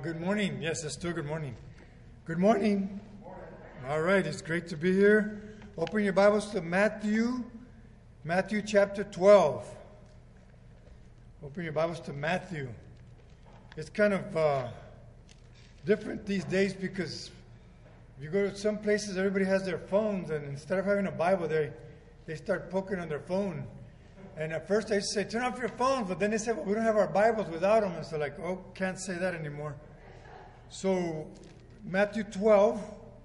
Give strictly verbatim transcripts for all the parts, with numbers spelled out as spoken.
good morning. Yes, it's still good morning. Good morning. Morning. All right, it's great to be here. Open your Bibles to Matthew, Matthew chapter twelve. Open your Bibles to Matthew. It's kind of uh, different these days because if you go to some places, everybody has their phones, and instead of having a Bible, they they start poking on their phone. And at first I used to say, turn off your phones, but then they said, well, we don't have our Bibles without them. And so like, oh, can't say that anymore. So Matthew twelve.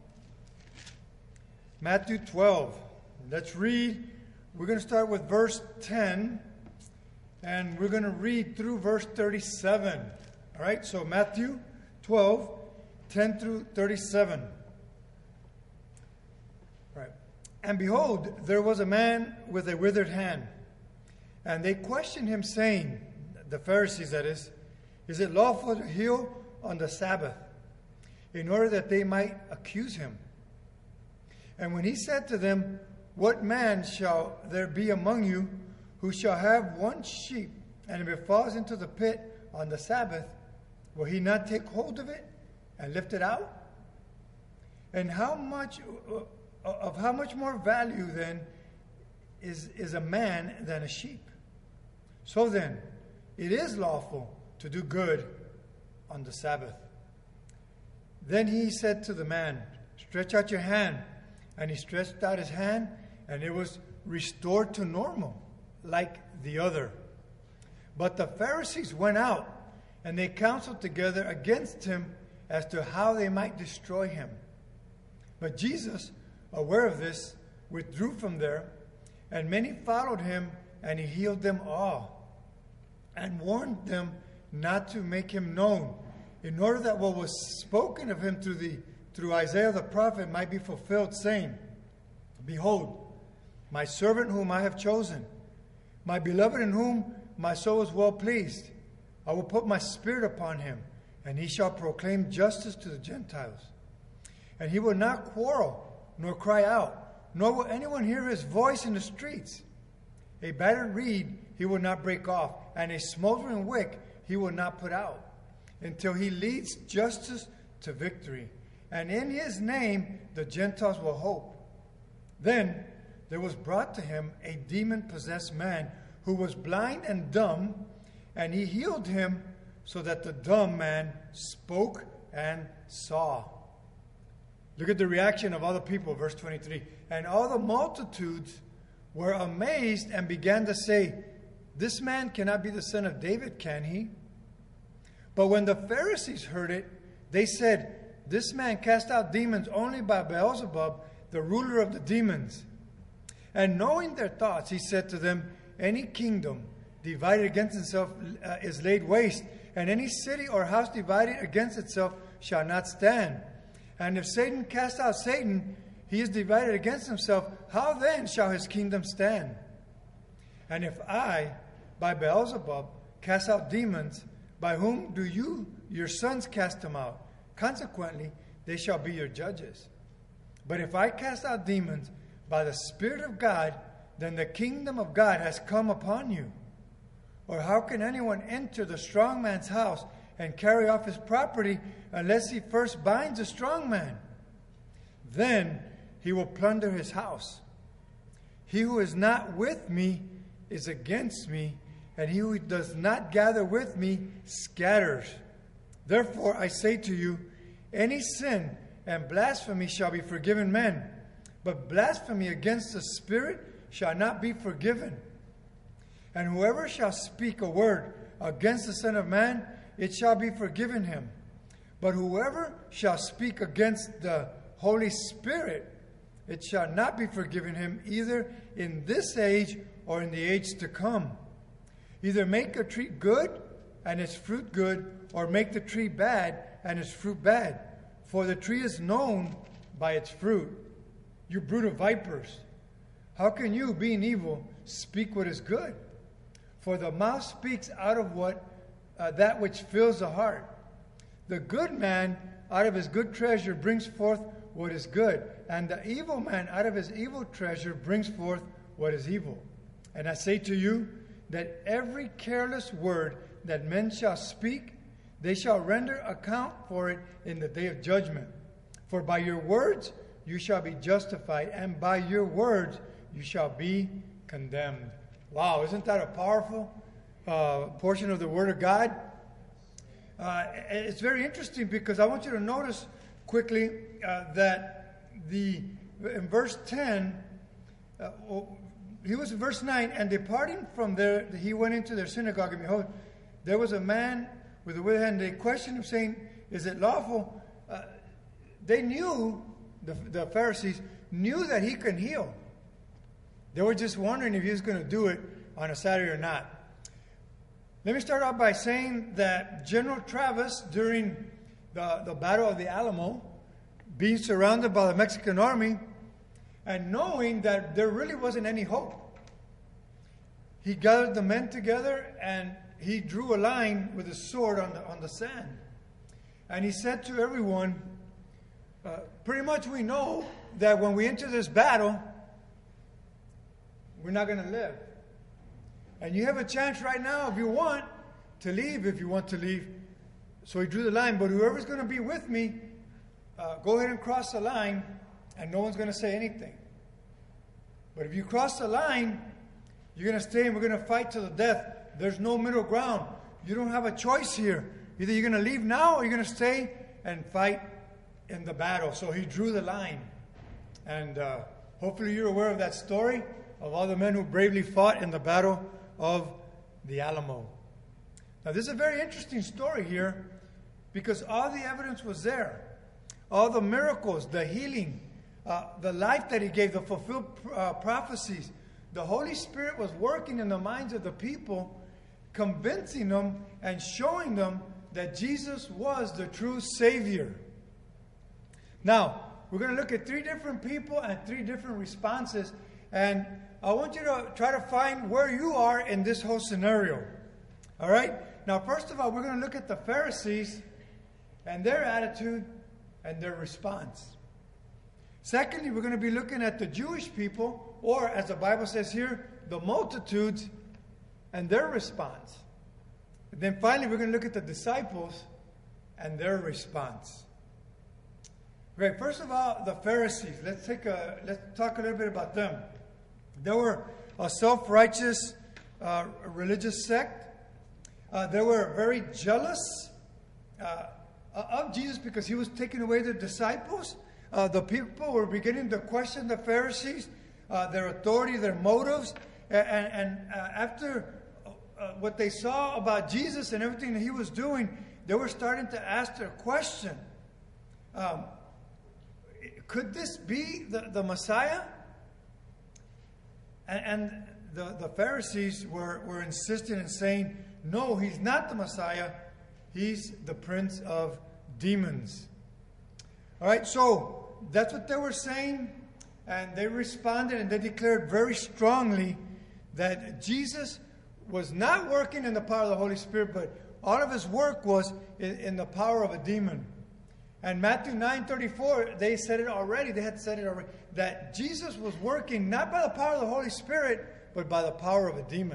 Matthew twelve. Let's read. We're going to start with verse ten, and we're going to read through verse thirty-seven. All right, so Matthew twelve, ten through thirty-seven. All right. And behold, there was a man with a withered hand. And they questioned him, saying, the Pharisees that is, is it lawful to heal on the Sabbath? In order that they might accuse him. And when he said to them, what man shall there be among you who shall have one sheep, and if it falls into the pit on the Sabbath, will he not take hold of it and lift it out? And how much of how much more value then is, is a man than a sheep? So then, it is lawful to do good on the Sabbath. Then he said to the man, stretch out your hand. And he stretched out his hand, and it was restored to normal, like the other. But the Pharisees went out, and they counseled together against him as to how they might destroy him. But Jesus, aware of this, withdrew from there, and many followed him, and he healed them all, and warned them not to make him known, in order that what was spoken of him through the through Isaiah the prophet might be fulfilled, saying, behold, my servant whom I have chosen, my beloved in whom my soul is well pleased. I will put my spirit upon him, and he shall proclaim justice to the Gentiles. And he will not quarrel, nor cry out, nor will anyone hear his voice in the streets. A battered reed he will not break off, and a smoldering wick he will not put out, until he leads justice to victory. And in his name the Gentiles will hope. Then there was brought to him a demon-possessed man who was blind and dumb, and he healed him so that the dumb man spoke and saw. Look at the reaction of all the people, verse twenty-three. And all the multitudes were amazed and began to say, this man cannot be the son of David, can he? But when the Pharisees heard it, they said, this man cast out demons only by Beelzebub, the ruler of the demons. And knowing their thoughts, he said to them, any kingdom divided against itself uh, is laid waste, and any city or house divided against itself shall not stand. And if Satan cast out Satan, he is divided against himself. How then shall his kingdom stand? And if I, by Beelzebub, cast out demons, by whom do you, your sons, cast them out? Consequently, they shall be your judges. But if I cast out demons by the Spirit of God, then the kingdom of God has come upon you. Or how can anyone enter the strong man's house and carry off his property unless he first binds the strong man? Then he will plunder his house. He who is not with me is against me, and he who does not gather with me scatters. Therefore I say to you, any sin and blasphemy shall be forgiven men, but blasphemy against the Spirit shall not be forgiven. And whoever shall speak a word against the Son of Man, it shall be forgiven him. But whoever shall speak against the Holy Spirit, it shall not be forgiven him, either in this age or in the age to come. Either make a tree good and its fruit good, or make the tree bad and its fruit bad. For the tree is known by its fruit. You brood of vipers, how can you, being evil, speak what is good? For the mouth speaks out of what uh, that which fills the heart. The good man out of his good treasure brings forth what is good, and the evil man out of his evil treasure brings forth what is evil. And I say to you that every careless word that men shall speak, they shall render account for it in the day of judgment. For by your words you shall be justified, and by your words you shall be condemned. Wow, isn't that a powerful uh, portion of the Word of God? Uh, it's very interesting because I want you to notice quickly uh, that the in verse ten, uh, he was in verse nine, and departing from there, he went into their synagogue, and behold, there was a man with a withered hand. They questioned him, saying, "Is it lawful?" Uh, they knew, the, the Pharisees knew that he can heal. They were just wondering if he was going to do it on a Saturday or not. Let me start off by saying that General Travis, during the, the Battle of the Alamo, being surrounded by the Mexican army, and knowing that there really wasn't any hope, he gathered the men together and he drew a line with his sword on the, on the sand. And he said to everyone, uh, pretty much we know that when we enter this battle, we're not going to live. And you have a chance right now, if you want, to leave, if you want to leave. So he drew the line. But whoever's going to be with me, uh, go ahead and cross the line, and no one's going to say anything. But if you cross the line, you're going to stay, and we're going to fight to the death. There's no middle ground. You don't have a choice here. Either you're going to leave now, or you're going to stay and fight in the battle. So he drew the line. And uh, hopefully you're aware of that story, of all the men who bravely fought in the battle of the Alamo. Now, this is a very interesting story here because all the evidence was there. All the miracles, the healing, uh, the life that he gave, the fulfilled uh, prophecies. The Holy Spirit was working in the minds of the people, convincing them and showing them that Jesus was the true Savior. Now, we're going to look at three different people and three different responses, and I want you to try to find where you are in this whole scenario. All right? Now, first of all, we're going to look at the Pharisees and their attitude and their response. Secondly, we're going to be looking at the Jewish people, or as the Bible says here, the multitudes and their response. And then finally, we're going to look at the disciples and their response. Okay, first of all, the Pharisees. Let's take a let's talk a little bit about them. They were a self-righteous uh, religious sect. Uh, they were very jealous uh, of Jesus because he was taking away their disciples. Uh, the people were beginning to question the Pharisees, uh, their authority, their motives. And, and uh, after uh, what they saw about Jesus and everything that he was doing, they were starting to ask their question. Um, could this be the, the Messiah? And, and the, the Pharisees were, were insisting and saying, no, he's not the Messiah. He's the prince of demons. All right, so that's what they were saying. And they responded and they declared very strongly that Jesus was not working in the power of the Holy Spirit, but all of his work was in, in the power of a demon. And Matthew nine thirty-four, they said it already, they had said it already, that Jesus was working not by the power of the Holy Spirit, but by the power of a demon.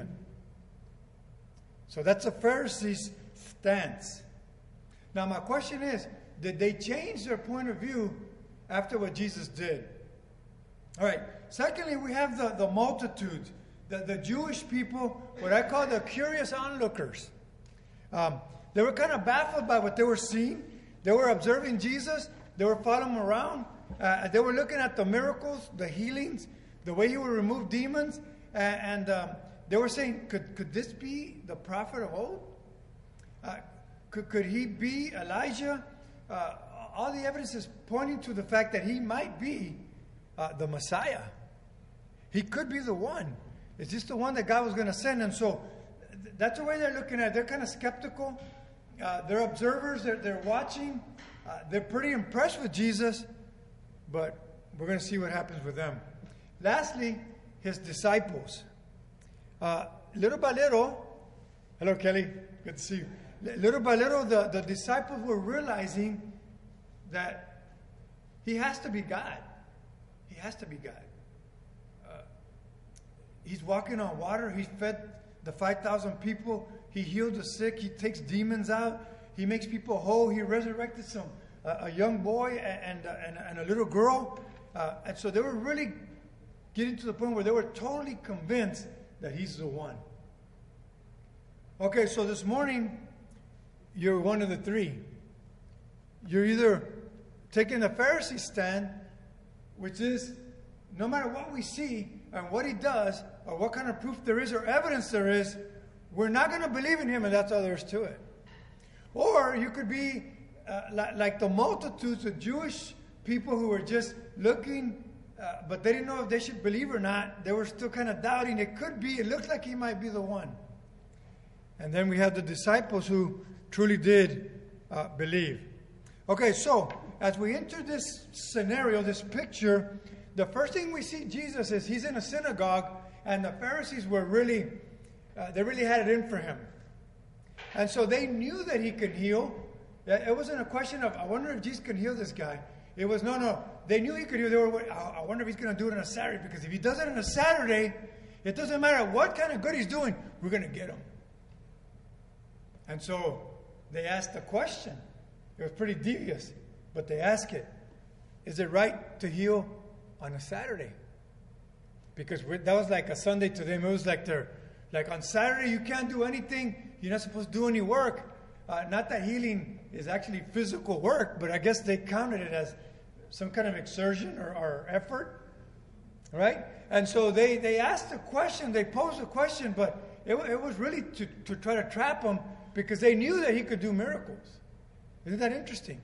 So that's a Pharisee's stance. Now my question is, did they change their point of view after what Jesus did? All right. Secondly, we have the, the multitudes, the, the Jewish people, what I call the curious onlookers. Um, they were kind of baffled by what they were seeing. They were observing Jesus. They were following him around. Uh, they were looking at the miracles, the healings, the way he would remove demons. Uh, and um, they were saying, could, could this be the prophet of old? Uh, could, could he be Elijah? Uh, all the evidence is pointing to the fact that he might be uh, the Messiah. He could be the one. Is this the one that God was going to send? And so th- that's the way they're looking at it. They're kind of skeptical. Uh, they're observers. They're, they're watching. Uh, they're pretty impressed with Jesus. But we're going to see what happens with them. Lastly, his disciples. Uh, little by little, hello, Kelly. Good to see you. Little by little, the, the disciples were realizing that he has to be God. He has to be God. Uh, he's walking on water. He fed the five thousand people. He healed the sick. He takes demons out. he makes people whole. He resurrected some uh, a young boy and, and, and, and a little girl. Uh, and so they were really getting to the point where they were totally convinced that he's the one. Okay, so this morning, you're one of the three. You're either taking the Pharisee stand, which is no matter what we see and what he does, or what kind of proof there is or evidence there is, we're not going to believe in him, and that's all there is to it. Or you could be uh, like, like the multitudes of Jewish people who were just looking, uh, but they didn't know if they should believe or not. They were still kind of doubting. It could be, it looks like he might be the one. And then we have the disciples who truly did uh, believe. Okay, so as we enter this scenario, this picture, the first thing we see Jesus is he's in a synagogue, and the Pharisees were really, uh, they really had it in for him. And so they knew that he could heal. It wasn't a question of, I wonder if Jesus can heal this guy. It was, no, no. They knew he could heal. They were, I wonder if he's going to do it on a Saturday, because if he does it on a Saturday, it doesn't matter what kind of good he's doing, we're going to get him. And so they asked the question. It was pretty devious, but they asked it. Is it right to heal on a Saturday? Because that was like a Sunday to them. It was like they're, like on Saturday you can't do anything. You're not supposed to do any work. Uh, not that healing is actually physical work, but I guess they counted it as some kind of exertion or, or effort. Right? And so they, they asked a question. They posed a question, but it, it was really to, to try to trap him, because they knew that he could do miracles. Isn't that interesting?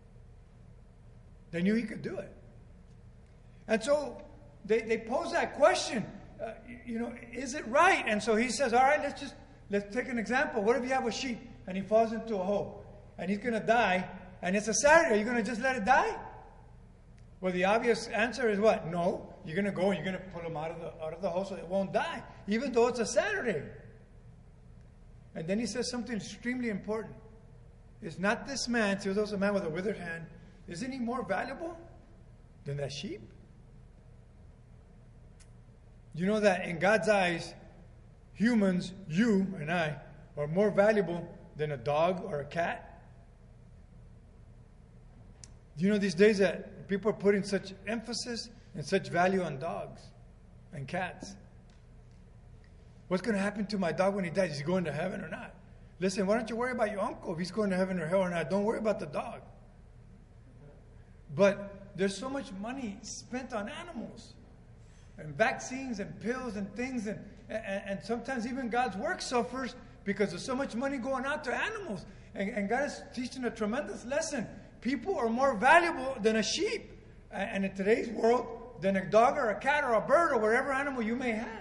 They knew he could do it. And so they, they pose that question, uh, you know, is it right? And so he says, all right, let's just, let's take an example. What if you have a sheep and he falls into a hole and he's going to die, and it's a Saturday? Are you going to just let it die? Well, the obvious answer is what? No. You're going to go and you're going to pull him out of the, out of the hole so it won't die, even though it's a Saturday. And then he says something extremely important. Is not this man, see, there was a man with a withered hand, isn't he more valuable than that sheep? You know that in God's eyes, humans, you and I, are more valuable than a dog or a cat? Do you know these days that people are putting such emphasis and such value on dogs and cats? What's going to happen to my dog when he dies? Is he going to heaven or not? Listen, why don't you worry about your uncle if he's going to heaven or hell or not? Don't worry about the dog. But there's so much money spent on animals and vaccines and pills and things, and, and, and sometimes even God's work suffers because there's so much money going out to animals. And, and God is teaching a tremendous lesson. People are more valuable than a sheep, and in today's world, than a dog or a cat or a bird or whatever animal you may have.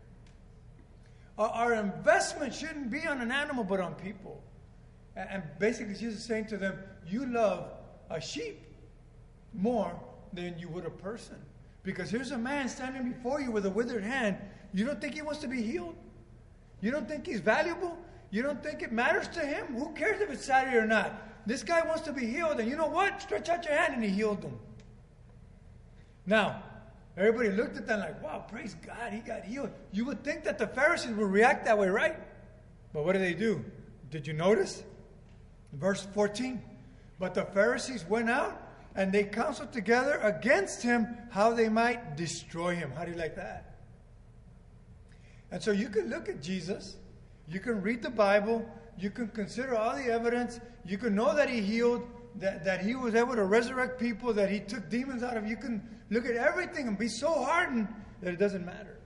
Our investment shouldn't be on an animal, but on people. And basically, Jesus is saying to them, you love a sheep more than you would a person. Because here's a man standing before you with a withered hand. You don't think he wants to be healed? You don't think he's valuable? You don't think it matters to him? Who cares if it's Saturday or not? This guy wants to be healed, and you know what? Stretch out your hand, and he healed them. Now, everybody looked at them like, wow, praise God, he got healed. You would think that the Pharisees would react that way, right? But what did they do? Did you notice? Verse fourteen. But the Pharisees went out and they counseled together against him how they might destroy him. How do you like that? And so you can look at Jesus. You can read the Bible. You can consider all the evidence. You can know that he healed, that, that he was able to resurrect people, that he took demons out of. You can look at everything and be so hardened that it doesn't matter.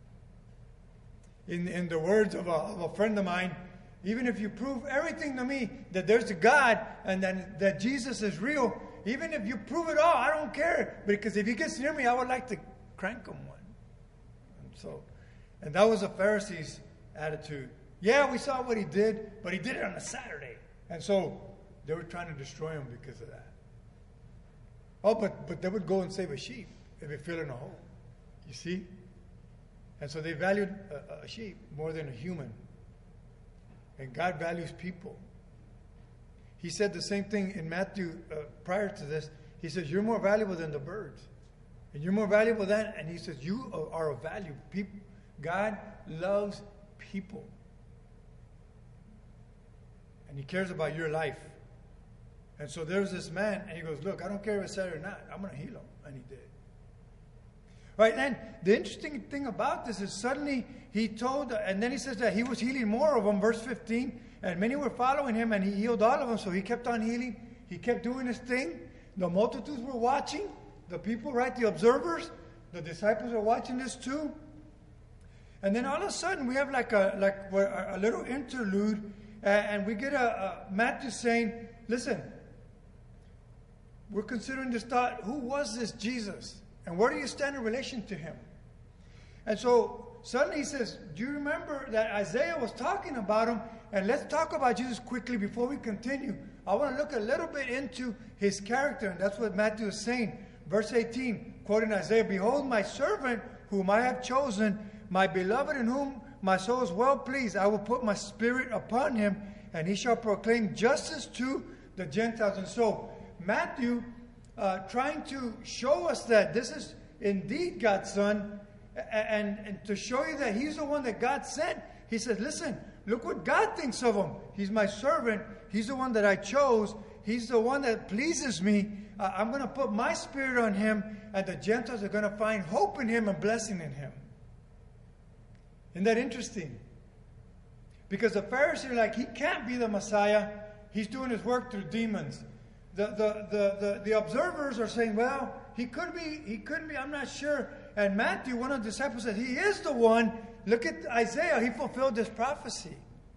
In, in the words of a, of a friend of mine, even if you prove everything to me, that there's a God and that, that Jesus is real, even if you prove it all, I don't care. Because if he gets near me, I would like to crank him one. And so, and that was the Pharisees' attitude. Yeah, we saw what he did, but he did it on a Saturday. And so they were trying to destroy him because of that. Oh, but, but they would go and save a sheep if it fell in a hole. You see? And so they valued a, a sheep more than a human. And God values people. He said the same thing in Matthew uh, prior to this. He says, you're more valuable than the birds. And you're more valuable than, and he says, you are of value. People, God loves people. and he cares about your life. And so there's this man, and he goes, look, I don't care if it's Saturday or not. I'm going to heal him. And he did. Right, and the interesting thing about this is suddenly he told, and then he says that he was healing more of them, verse fifteen, and many were following him, and he healed all of them, so he kept on healing. He kept doing his thing. The multitudes were watching. The people, right, the observers, the disciples are watching this too. And then all of a sudden we have like a like a little interlude, uh, and we get a, a Matthew saying, listen, we're considering this thought, who was this Jesus? And where do you stand in relation to him? And so suddenly he says, do you remember that Isaiah was talking about him? And let's talk about Jesus quickly before we continue. I want to look a little bit into his character, and that's what Matthew is saying. Verse eighteen, quoting Isaiah, behold my servant whom I have chosen, my beloved in whom my soul is well pleased. I will put my spirit upon him, and he shall proclaim justice to the Gentiles. And so Matthew, uh, trying to show us that this is indeed God's son, and, and to show you that he's the one that God sent, he says, listen, look what God thinks of him. He's my servant. He's the one that I chose. He's the one that pleases me. Uh, I'm going to put my spirit on him, and the Gentiles are going to find hope in him and blessing in him. Isn't that interesting? Because the Pharisees are like, he can't be the Messiah. He's doing his work through demons. The, the, the, the, the observers are saying, well, he could be, he couldn't be, I'm not sure. And Matthew, one of the disciples, said, he is the one. Look at Isaiah. He fulfilled this prophecy.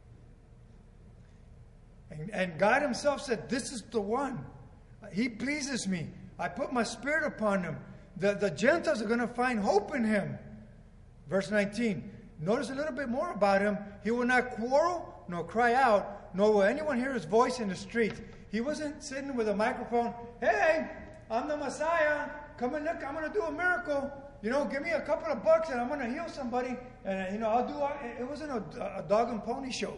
And, and God himself said, this is the one. He pleases me. I put my spirit upon him. The, the Gentiles are going to find hope in him. Verse nineteen. Notice a little bit more about him. He will not quarrel, nor cry out, nor will anyone hear his voice in the streets. He wasn't sitting with a microphone. Hey, I'm the Messiah. Come and look, I'm going to do a miracle. You know, give me a couple of bucks and I'm going to heal somebody. And, you know, I'll do, it wasn't a, a dog and pony show.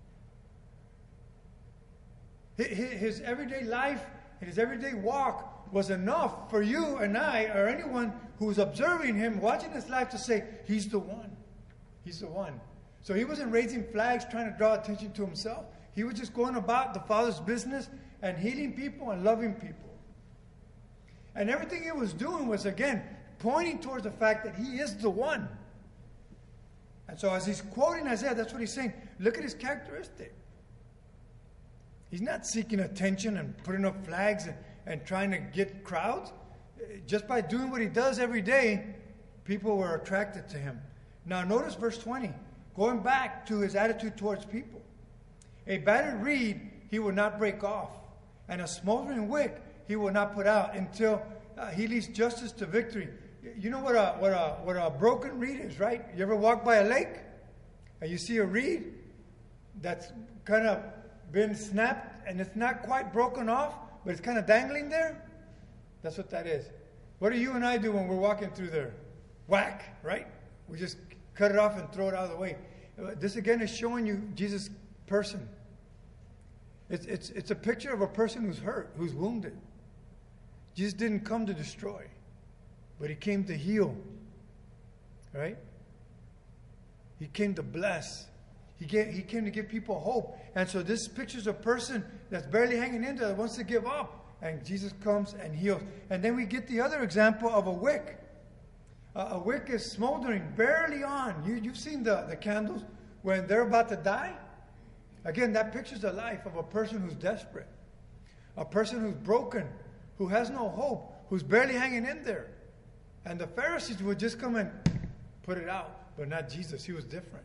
His everyday life, his everyday walk was enough for you and I, or anyone who's observing him, watching his life, to say, he's the one. He's the one. So he wasn't raising flags trying to draw attention to himself. He was just going about the Father's business and healing people and loving people. And everything he was doing was, again, pointing towards the fact that he is the one. And so as he's quoting Isaiah, that's what he's saying. Look at his characteristic. He's not seeking attention and putting up flags and, and trying to get crowds. Just by doing what he does every day, people were attracted to him. Now notice verse twenty. Going back to his attitude towards people. A battered reed he will not break off, and a smoldering wick he will not put out until uh, he leads justice to victory. You know what a, what, a, what a broken reed is, right? You ever walk by a lake and you see a reed that's kind of been snapped and it's not quite broken off, but it's kind of dangling there? That's what that is. What do you and I do when we're walking through there? Whack, right? We just cut it off and throw it out of the way. This again is showing you Jesus' person. It's, it's, it's a picture of a person who's hurt, who's wounded. Jesus didn't come to destroy, but he came to heal. Right? He came to bless. He came, he came to give people hope. And so this picture's a person that's barely hanging in there, that wants to give up. And Jesus comes and heals. And then we get the other example of a wick. Uh, a wick is smoldering, barely on. You, you've seen the, the candles when they're about to die. Again, that pictures the life of a person who's desperate. A person who's broken, who has no hope, who's barely hanging in there. And the Pharisees would just come and put it out. But not Jesus. He was different.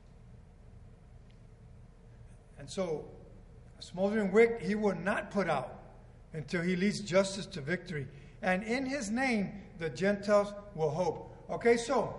And so, a smoldering wick he will not put out until he leads justice to victory. And in his name, the Gentiles will hope. Okay, so,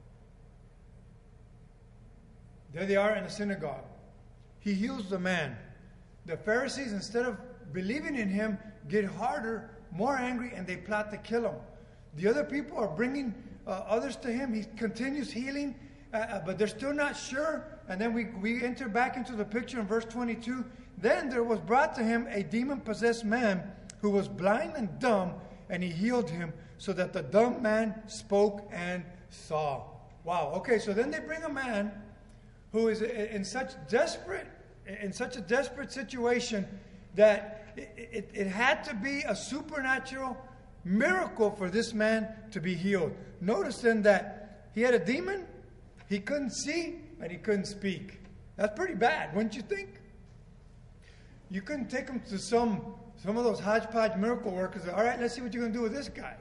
there they are in the synagogue. He heals the man. The Pharisees, instead of believing in him, get harder, more angry, and they plot to kill him. The other people are bringing uh, others to him. He continues healing, uh, but they're still not sure. And then we, we enter back into the picture in verse twenty-two. Then there was brought to him a demon-possessed man who was blind and dumb, and he healed him so that the dumb man spoke and saw. Wow. Okay, so then they bring a man who is in such desperate, in such a desperate situation that it, it, it had to be a supernatural miracle for this man to be healed. Notice then that he had a demon, he couldn't see, and he couldn't speak. That's pretty bad, wouldn't you think? You couldn't take him to some, some of those hodgepodge miracle workers. All right, let's see what you're going to do with this guy.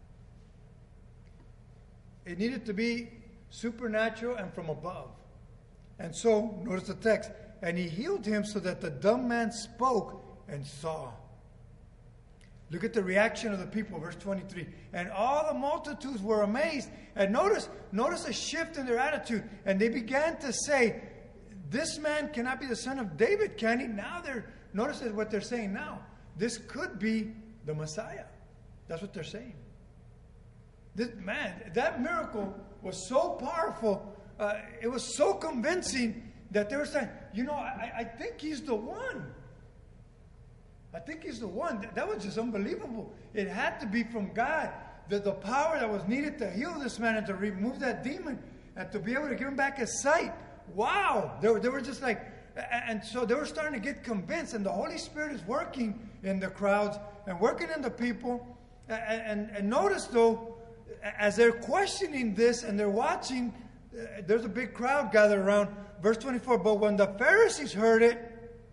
It needed to be supernatural and from above. And so, notice the text, and he healed him so that the dumb man spoke and saw. Look at the reaction of the people, verse twenty-three. And all the multitudes were amazed. And notice, notice a shift in their attitude. And they began to say, this man cannot be the son of David, can he? Now they're, notice what they're saying now. This could be the Messiah. That's what they're saying. This man, that miracle was so powerful. Uh, it was so convincing that they were saying, you know, I, I think he's the one. I think he's the one. That was just unbelievable. It had to be from God. The, the power that was needed to heal this man and to remove that demon and to be able to give him back his sight. Wow. They were, they were just like, and so they were starting to get convinced. And the Holy Spirit is working in the crowds and working in the people. And, and, and notice, though, as they're questioning this and they're watching, uh, there's a big crowd gathered around. Verse twenty-four, but when the Pharisees heard it,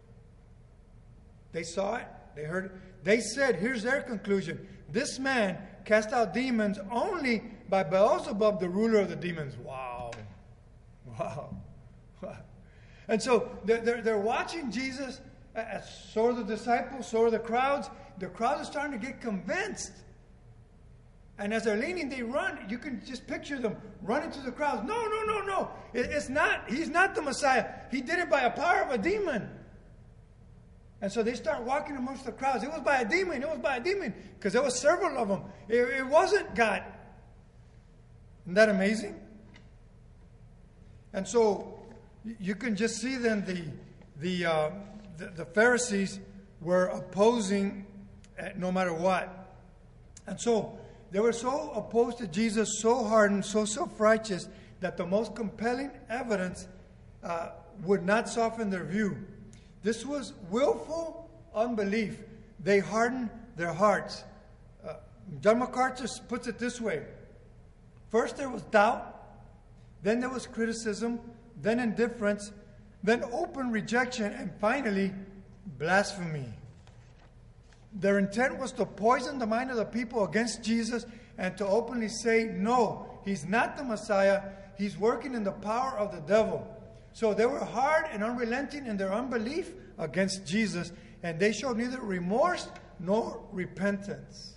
they saw it, they heard it, they said, here's their conclusion. This man cast out demons only by Beelzebub, the ruler of the demons. Wow. Wow. Wow. And so they're, they're, they're watching Jesus, uh, so are the disciples, so are the crowds. The crowds are starting to get convinced. And as they're leaning, they run. You can just picture them running to the crowds. No, no, no, no. It, it's not. He's not the Messiah. He did it by a power of a demon. And so they start walking amongst the crowds. It was by a demon. It was by a demon. Because there was several of them. It, it wasn't God. Isn't that amazing? And so you can just see then the, the, uh, the, the Pharisees were opposing no matter what. And so they were so opposed to Jesus, so hardened, so self-righteous, that the most compelling evidence uh, would not soften their view. This was willful unbelief. They hardened their hearts. Uh, John MacArthur puts it this way. First there was doubt, then there was criticism, then indifference, then open rejection, and finally blasphemy. Their intent was to poison the mind of the people against Jesus and to openly say, no, he's not the Messiah. He's working in the power of the devil. So they were hard and unrelenting in their unbelief against Jesus, and they showed neither remorse nor repentance.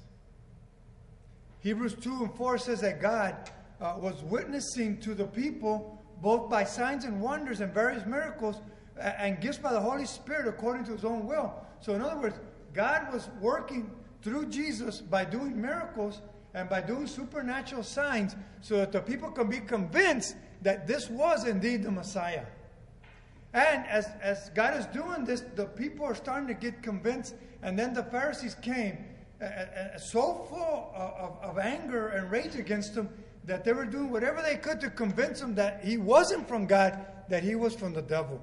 Hebrews two and four says that God uh, was witnessing to the people both by signs and wonders and various miracles and gifts by the Holy Spirit according to his own will. So in other words, God was working through Jesus by doing miracles and by doing supernatural signs so that the people can be convinced that this was indeed the Messiah. And as, as God is doing this, the people are starting to get convinced. And then the Pharisees came uh, uh, so full of, of anger and rage against him that they were doing whatever they could to convince him that he wasn't from God, that he was from the devil.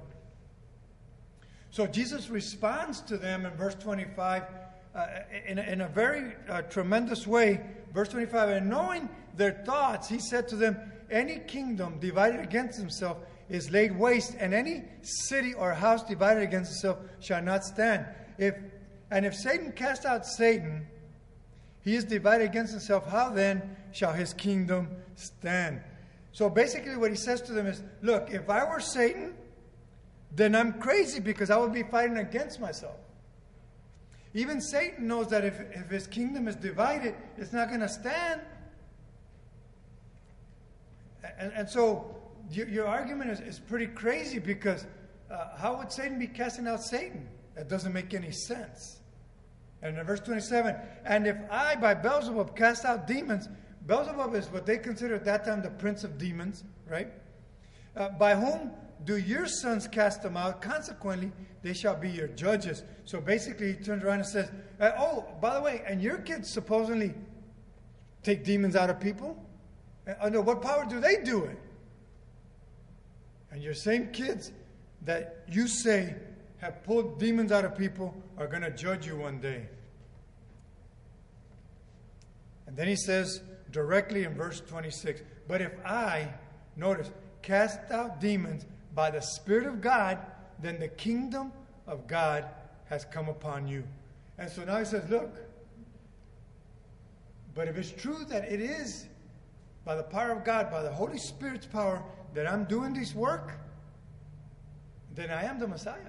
So Jesus responds to them in verse twenty-five uh, in, a, in a very uh, tremendous way. Verse twenty-five, and knowing their thoughts, he said to them, any kingdom divided against himself is laid waste, and any city or house divided against itself shall not stand. If And if Satan cast out Satan, he is divided against himself. How then shall his kingdom stand? So basically what he says to them is, look, if I were Satan, then I'm crazy because I would be fighting against myself. Even Satan knows that if, if his kingdom is divided, it's not going to stand. And, and so your, your argument is, is pretty crazy because uh, how would Satan be casting out Satan? That doesn't make any sense. And in verse twenty-seven, and if I by Beelzebub cast out demons, Beelzebub is what they considered at that time the prince of demons, right? Uh, by whom do your sons cast them out? Consequently, they shall be your judges. So basically, he turns around and says, uh, oh, by the way, and your kids supposedly take demons out of people? And under what power do they do it? And your same kids that you say have pulled demons out of people are going to judge you one day. And then he says directly in verse twenty-six, but if I, notice, cast out demons by the Spirit of God, then the kingdom of God has come upon you. And so now he says, look, but if it's true that it is by the power of God, by the Holy Spirit's power, that I'm doing this work, then I am the Messiah.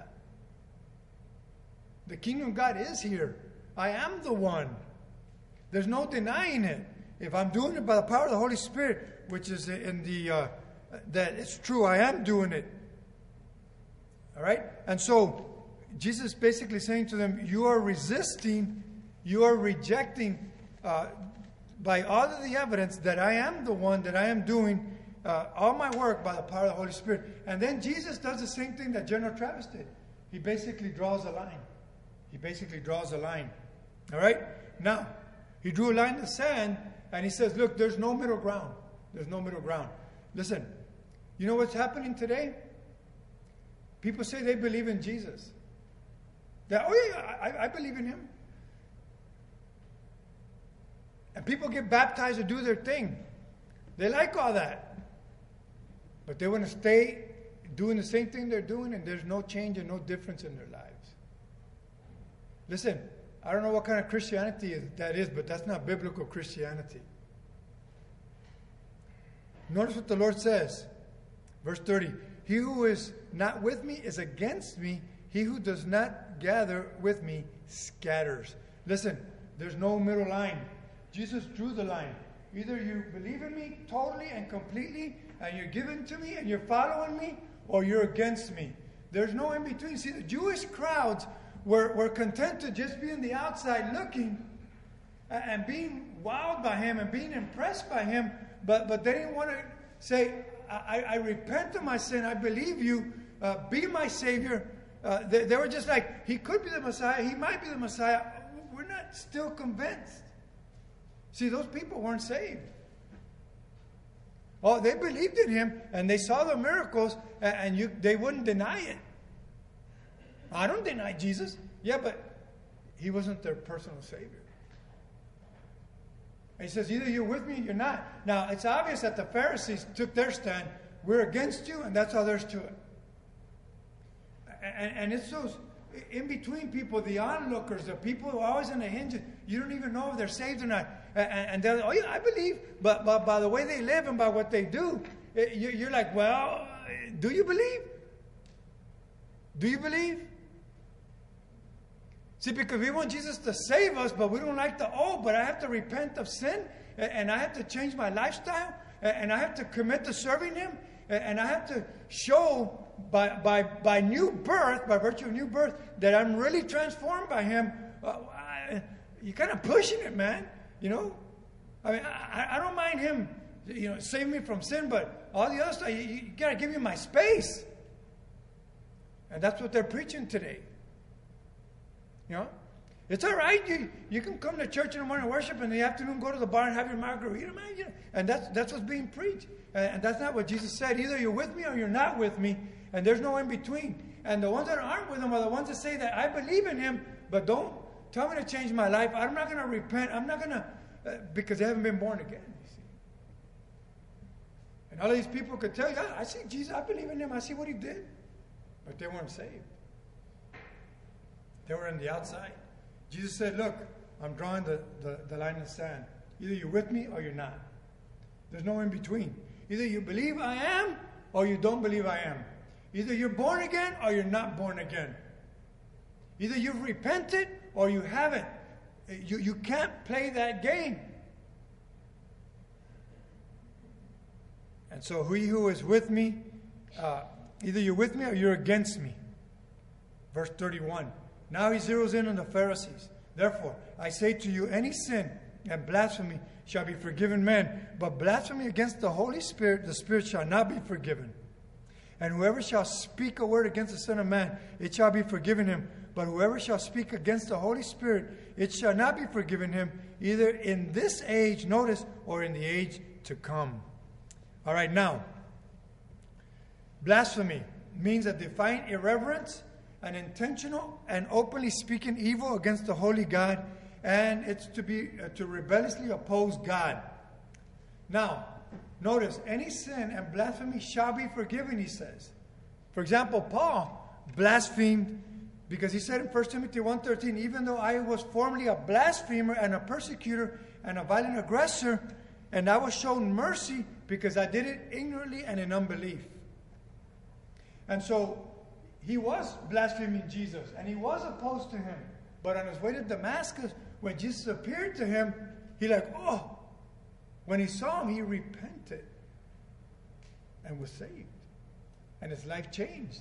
The kingdom of God is here. I am the one. There's no denying it. If I'm doing it by the power of the Holy Spirit, which is in the, uh, that it's true, I am doing it. All right? And so, Jesus is basically saying to them, you are resisting, you are rejecting, uh, by all of the evidence that I am the one, that I am doing uh, all my work by the power of the Holy Spirit. And then Jesus does the same thing that General Travis did. He basically draws a line. He basically draws a line. All right? Now, he drew a line in the sand, and he says, look, there's no middle ground. There's no middle ground. Listen, you know what's happening today? People say they believe in Jesus. That, oh, yeah, I, I believe in him. And people get baptized to do their thing. They like all that. But they want to stay doing the same thing they're doing, and there's no change and no difference in their lives. Listen, I don't know what kind of Christianity that is, but that's not biblical Christianity. Notice what the Lord says. Verse thirty. He who is not with me is against me. He who does not gather with me scatters. Listen, there's no middle line. Jesus drew the line. Either you believe in me totally and completely, and you're given to me, and you're following me, or you're against me. There's no in between. See, the Jewish crowds were, were content to just be on the outside looking and being wowed by him and being impressed by him, but, but they didn't want to say, I, I repent of my sin, I believe you, uh, be my Savior. Uh, they, they were just like, he could be the Messiah, he might be the Messiah. We're not still convinced. See, those people weren't saved. Oh, they believed in him, and they saw the miracles, and, and you, they wouldn't deny it. I don't deny Jesus. Yeah, but he wasn't their personal Savior. And he says, either you're with me or you're not. Now, it's obvious that the Pharisees took their stand. We're against you, and that's all there's to it. And, and it's those in-between people, the onlookers, the people who are always on the hinges. You don't even know if they're saved or not. And, and they're like, oh, yeah, I believe. But, but by the way they live and by what they do, it, you, you're like, well, do you believe? Do you believe? See, because we want Jesus to save us, but we don't like the, oh, but I have to repent of sin, and I have to change my lifestyle, and I have to commit to serving him, and I have to show by, by, by new birth, by virtue of new birth, that I'm really transformed by him. Uh, I, you're kind of pushing it, man. You know? I mean, I, I don't mind him, you know, saving me from sin, but all the other stuff, you, you got to give me my space. And that's what they're preaching today. You know, it's all right. You you can come to church in the morning, worship, and in the afternoon go to the bar and have your margarita, man. You know, and that's that's what's being preached. And, and that's not what Jesus said. Either you're with me or you're not with me, and there's no in between. And the ones that aren't with him are the ones that say that I believe in him, but don't tell me to change my life. I'm not going to repent. I'm not going to, uh, because they haven't been born again. You see. And all of these people could tell you, I, I see Jesus. I believe in him. I see what he did, but they weren't saved. They were on the outside. Jesus said, look, I'm drawing the, the, the line in the sand. Either you're with me or you're not. There's no in between. Either you believe I am or you don't believe I am. Either you're born again or you're not born again. Either you've repented or you haven't. You, you can't play that game. And so he who is with me, uh, either you're with me or you're against me. Verse thirty-one. Now he zeroes in on the Pharisees. Therefore, I say to you, any sin and blasphemy shall be forgiven men, but blasphemy against the Holy Spirit, the Spirit shall not be forgiven. And whoever shall speak a word against the Son of Man, it shall be forgiven him. But whoever shall speak against the Holy Spirit, it shall not be forgiven him, either in this age, notice, or in the age to come. All right, now, blasphemy means a defiant irreverence an intentional and openly speaking evil against the holy God, and it's to be uh, to rebelliously oppose God. Now, notice, any sin and blasphemy shall be forgiven, he says. For example, Paul blasphemed because he said in First Timothy one thirteen, even though I was formerly a blasphemer and a persecutor and a violent aggressor, and I was shown mercy because I did it ignorantly and in unbelief. And so he was blaspheming Jesus, and he was opposed to him. But on his way to Damascus, when Jesus appeared to him, he like, oh, when he saw him, he repented and was saved. And his life changed.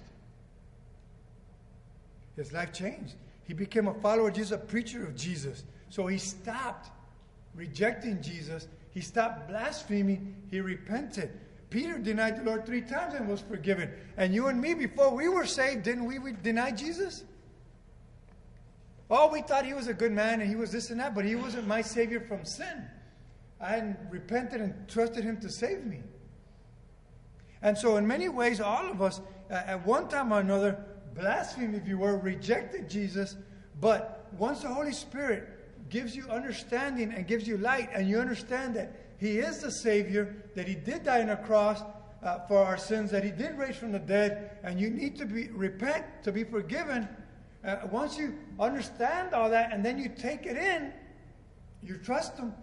His life changed. He became a follower of Jesus, a preacher of Jesus. So he stopped rejecting Jesus. He stopped blaspheming. He repented. Peter denied the Lord three times and was forgiven. And you and me, before we were saved, didn't we, we deny Jesus? Oh, we thought he was a good man and he was this and that, but he wasn't my Savior from sin. I hadn't repented and trusted him to save me. And so in many ways, all of us, uh, at one time or another, blasphemed, if you were, rejected Jesus. But once the Holy Spirit gives you understanding and gives you light, and you understand that he is the Savior, that he did die on a cross uh, for our sins, that he did raise from the dead, and you need to be repent to be forgiven. Uh, once you understand all that, and then you take it in, you trust him,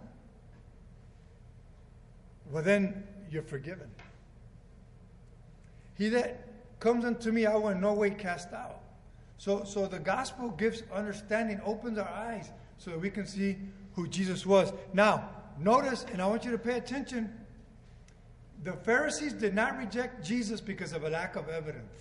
well, then you're forgiven. He that comes unto me, I will in no way cast out. So, so the gospel gives understanding, opens our eyes so that we can see who Jesus was. Now, notice, and I want you to pay attention, the Pharisees did not reject Jesus because of a lack of evidence.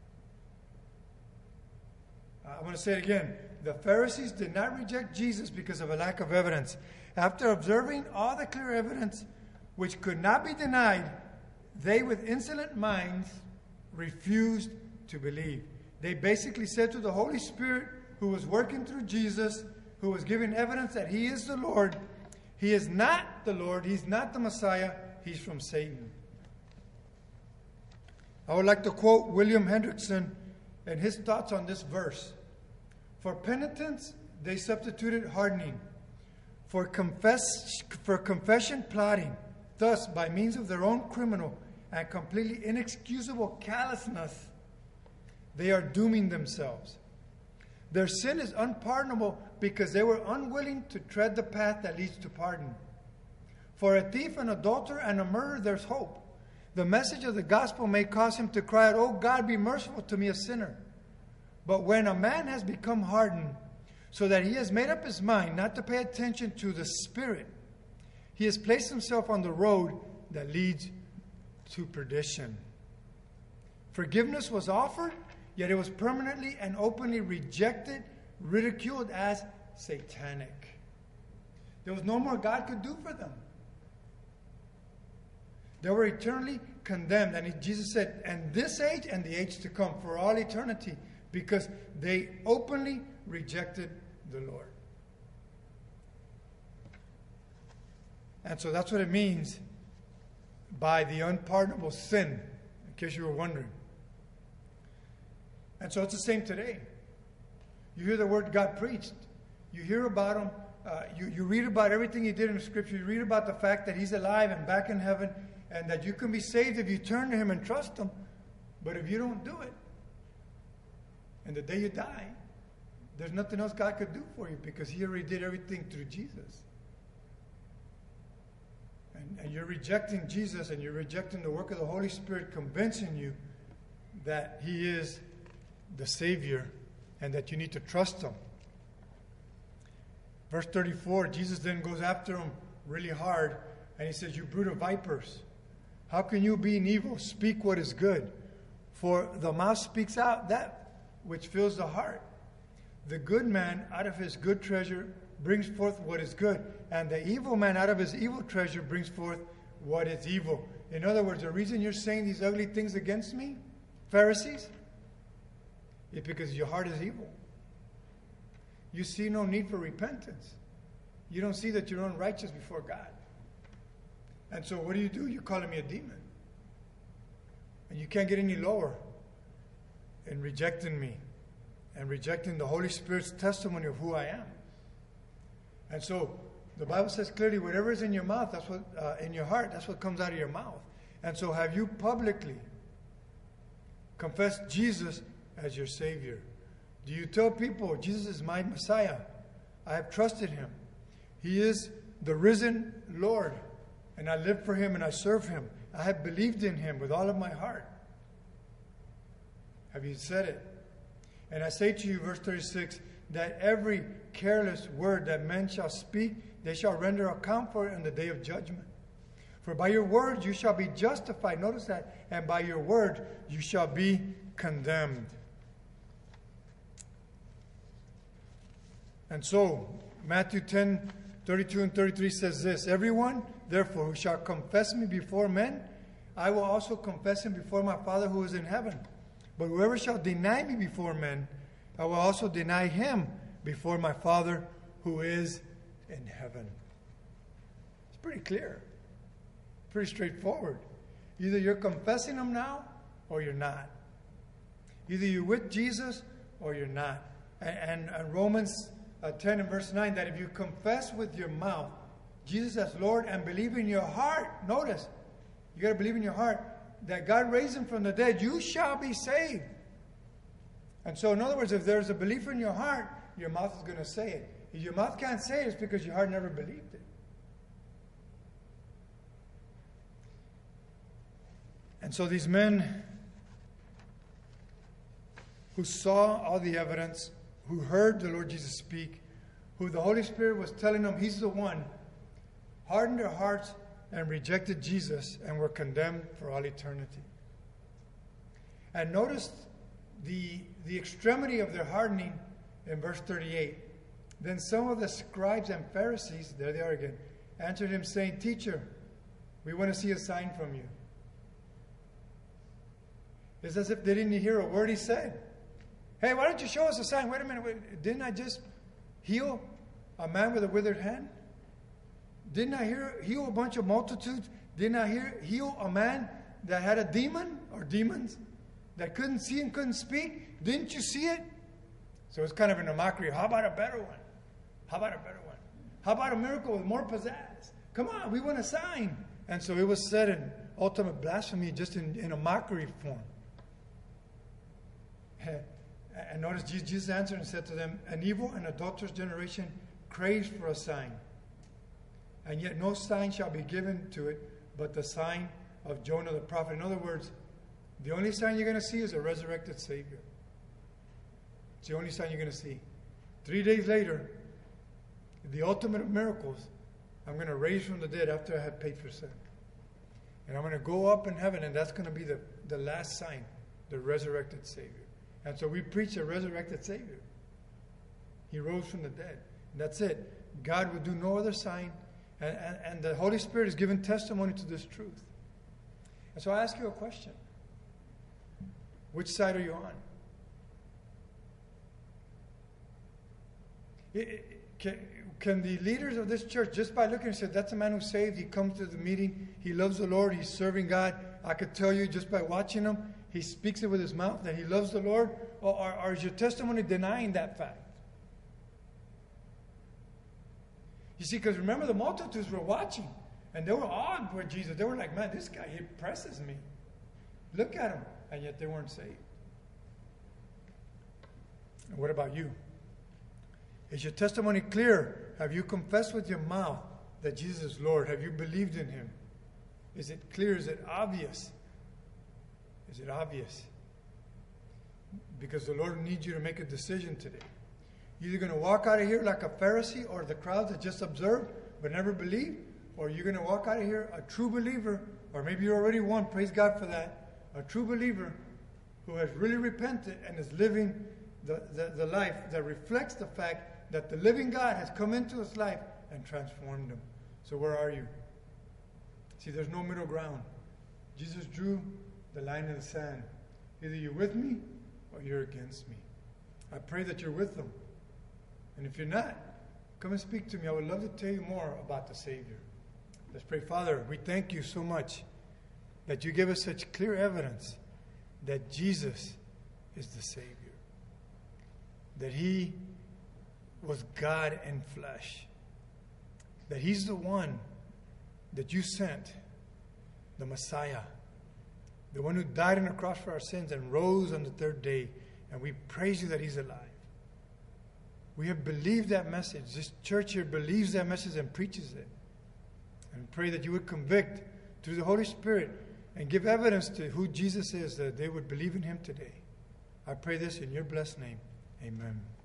I want to say it again. The Pharisees did not reject Jesus because of a lack of evidence. After observing all the clear evidence which could not be denied, they with insolent minds refused to believe. They basically said to the Holy Spirit, who was working through Jesus, who was giving evidence that he is the Lord, he is not the Lord, he's not the Messiah, he's from Satan. I would like to quote William Hendrickson and his thoughts on this verse. For penitence, they substituted hardening. For, confess, for confession, plotting. Thus, by means of their own criminal and completely inexcusable callousness, they are dooming themselves. Their sin is unpardonable because they were unwilling to tread the path that leads to pardon. For a thief, an adulterer, and a murderer, there's hope. The message of the gospel may cause him to cry out, "Oh God, be merciful to me, a sinner." But when a man has become hardened, so that he has made up his mind not to pay attention to the Spirit, he has placed himself on the road that leads to perdition. Forgiveness was offered, yet it was permanently and openly rejected, ridiculed as satanic. There was no more God could do for them. They were eternally condemned. And Jesus said, and this age and the age to come, for all eternity, because they openly rejected the Lord. And so that's what it means by the unpardonable sin, in case you were wondering. And so it's the same today. You hear the word God preached. You hear about him. Uh, you, you read about everything he did in the scripture. You read about the fact that he's alive and back in heaven, and that you can be saved if you turn to him and trust him. But if you don't do it, and the day you die, there's nothing else God could do for you, because he already did everything through Jesus. And, and you're rejecting Jesus, and you're rejecting the work of the Holy Spirit convincing you that he is the Savior and that you need to trust him. Verse thirty-four, Jesus then goes after him really hard, and he says, "You brood of vipers, how can you, being evil, speak what is good? For the mouth speaks out that which fills the heart. The good man out of his good treasure brings forth what is good, and the evil man out of his evil treasure brings forth what is evil." In other words, the reason you're saying these ugly things against me, Pharisees, is because your heart is evil. You see no need for repentance. You don't see that you're unrighteous before God. And so what do you do? You're calling me a demon. And you can't get any lower in rejecting me and rejecting the Holy Spirit's testimony of who I am. And so the Bible says clearly, whatever is in your mouth, that's what uh, in your heart, that's what comes out of your mouth. And so have you publicly confessed Jesus as your Savior? Do you tell people, Jesus is my Messiah? I have trusted him. He is the risen Lord, and I live for him and I serve him. I have believed in him with all of my heart. Have you said it? And I say to you, verse thirty-six, that every careless word that men shall speak, they shall render account for it in the day of judgment. For by your word you shall be justified. Notice that. And by your word you shall be condemned. And so, Matthew ten, thirty-two and thirty-three says this, everyone, therefore, who shall confess me before men, I will also confess him before my Father who is in heaven. But whoever shall deny me before men, I will also deny him before my Father who is in heaven. It's pretty clear. Pretty straightforward. Either you're confessing him now or you're not. Either you're with Jesus or you're not. And, and, and Romans uh, ten and verse nine, that if you confess with your mouth Jesus as Lord and believe in your heart, notice, you got to believe in your heart that God raised him from the dead, you shall be saved. And so, in other words, if there's a belief in your heart, your mouth is going to say it. If your mouth can't say it, it's because your heart never believed it. And so these men who saw all the evidence, who heard the Lord Jesus speak, who the Holy Spirit was telling them he's the one, hardened their hearts and rejected Jesus and were condemned for all eternity. And notice the, the extremity of their hardening in verse thirty-eight. Then some of the scribes and Pharisees, there they are again, answered him saying, Teacher, we want to see a sign from you. It's as if they didn't hear a word he said. Hey, why don't you show us a sign? Wait a minute. Wait, didn't I just heal a man with a withered hand? Didn't I hear, heal a bunch of multitudes? Didn't I hear, heal a man that had a demon or demons that couldn't see and couldn't speak? Didn't you see it? So it's kind of in a mockery. How about a better one? How about a better one? How about a miracle with more pizzazz? Come on, we want a sign. And so it was said in ultimate blasphemy, just in, in a mockery form. And notice Jesus answered and said to them, an evil and adulterous generation craves for a sign. And yet no sign shall be given to it but the sign of Jonah the prophet. In other words, the only sign you're going to see is a resurrected Savior. It's the only sign you're going to see. Three days later, the ultimate of miracles, I'm going to raise from the dead after I have paid for sin. And I'm going to go up in heaven, and that's going to be the, the last sign, the resurrected Savior. And so we preach a resurrected Savior. He rose from the dead. And that's it. God will do no other sign. And, and, and the Holy Spirit has given testimony to this truth. And so I ask you a question. Which side are you on? It, it, can, can the leaders of this church, just by looking and say, that's a man who's saved, he comes to the meeting, he loves the Lord, he's serving God. I could tell you just by watching him, he speaks it with his mouth that he loves the Lord, or, or, or is your testimony denying that fact? You see, because remember, the multitudes were watching, and they were awed with Jesus. They were like, man, this guy, he impresses me. Look at him. And yet they weren't saved. And what about you? Is your testimony clear? Have you confessed with your mouth that Jesus is Lord? Have you believed in him? Is it clear? Is it obvious? Is it obvious? Because the Lord needs you to make a decision today. You're either going to walk out of here like a Pharisee or the crowd that just observed but never believed, or you're going to walk out of here a true believer, or maybe you're already one, praise God for that, a true believer who has really repented and is living the, the, the life that reflects the fact that the living God has come into his life and transformed him. So where are you? See, there's no middle ground. Jesus drew the line in the sand. Either you're with me or you're against me. I pray that you're with them. And if you're not, come and speak to me. I would love to tell you more about the Savior. Let's pray. Father, we thank you so much that you give us such clear evidence that Jesus is the Savior. that he was God in flesh, that he's the one that you sent, the Messiah, the one who died on the cross for our sins and rose on the third day. And we praise you that he's alive. We have believed that message. This church here believes that message and preaches it. And pray that you would convict through the Holy Spirit and give evidence to who Jesus is, that they would believe in him today. I pray this in your blessed name. Amen.